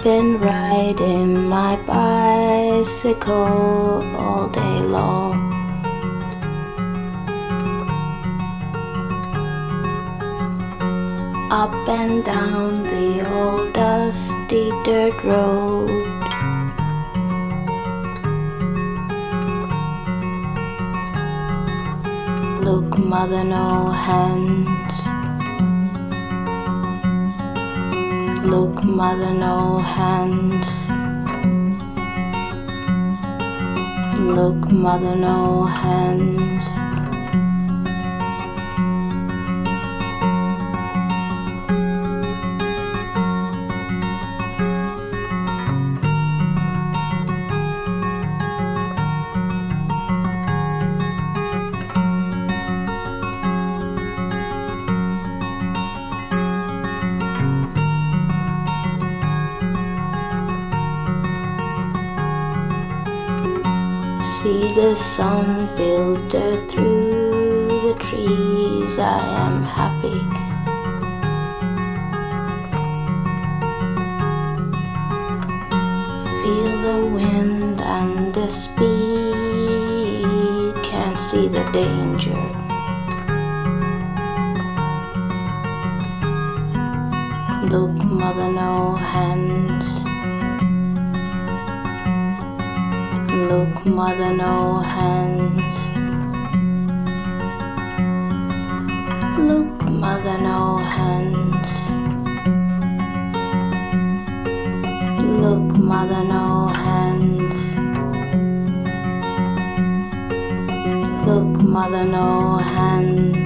been riding my bicycle all day long. Up and down the old dusty dirt road. Look, mother, no hands. Look, mother, no hands. Look, mother, no hands. See the sun filter through the trees. I am happy. Feel the wind and the speed. Can't see the danger. Look, mother, no hands. Look, mother, no hands. Look, mother, no hands. Look, mother, no hands. Look, mother, no hands.